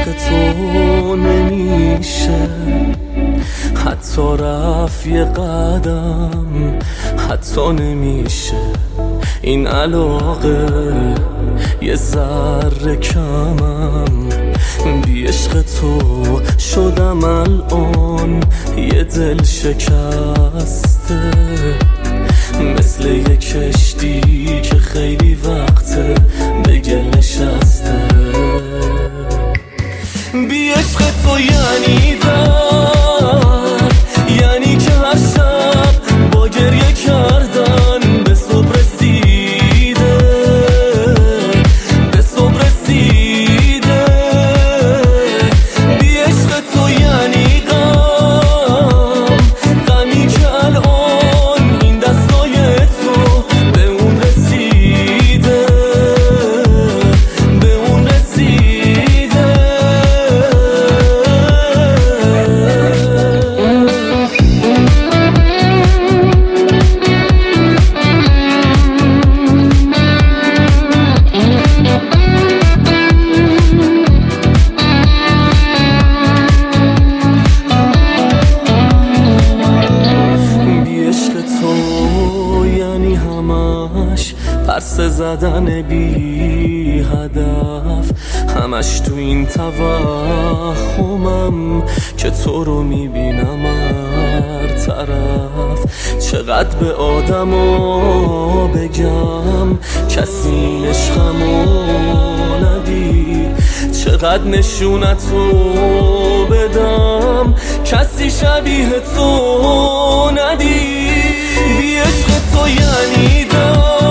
تو نمیشه حتی رفت یه قدم، حتی نمیشه این علاقه یه ذره کمم. بی عشق تو شدم الان یه دل شکسته، مثل یه کشتی که خیلی وقته به گل نشسته. بی عشق تو یعنی درد، یعنی که هر شب با گریه کردن به صبح رسیده، به صبح رسیده. بی عشق تو یعنی غم، غمی که الان این دستای تو به اون رسیده، به اون رسیده. پرسه زدن بی هدف، همش تو این توهمم که تو رو میبینم هر طرف. چقدر به آدما بگم کسی عشقمو ندید، چقدر نشونتو بدم کسی شبیه تو ندید. بی عشق تو یعنی